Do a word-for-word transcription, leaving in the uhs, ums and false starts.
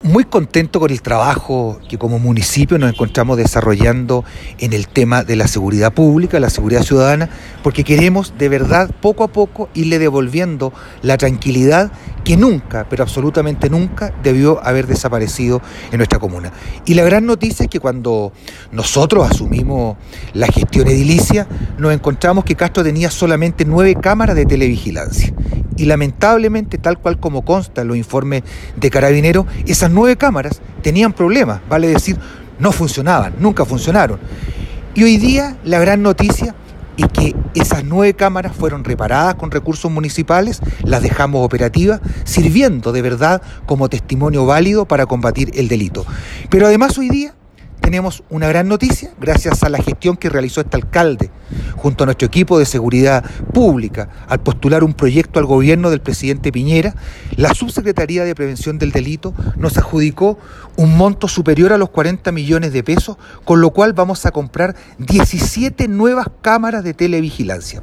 Muy contento con el trabajo que como municipio nos encontramos desarrollando en el tema de la seguridad pública, la seguridad ciudadana, porque queremos de verdad poco a poco irle devolviendo la tranquilidad que nunca, pero absolutamente nunca, debió haber desaparecido en nuestra comuna. Y la gran noticia es que cuando nosotros asumimos la gestión edilicia, nos encontramos que Castro tenía solamente nueve cámaras de televigilancia. Y lamentablemente, tal cual como consta en los informes de Carabineros, esas nueve cámaras tenían problemas, vale decir, no funcionaban, nunca funcionaron. Y hoy día la gran noticia es que esas nueve cámaras fueron reparadas con recursos municipales, las dejamos operativas, sirviendo de verdad como testimonio válido para combatir el delito. Pero además hoy día tenemos una gran noticia gracias a la gestión que realizó este alcalde junto a nuestro equipo de seguridad pública al postular un proyecto al gobierno del presidente Piñera. La Subsecretaría de Prevención del Delito nos adjudicó un monto superior a los cuarenta millones de pesos, con lo cual vamos a comprar diecisiete nuevas cámaras de televigilancia.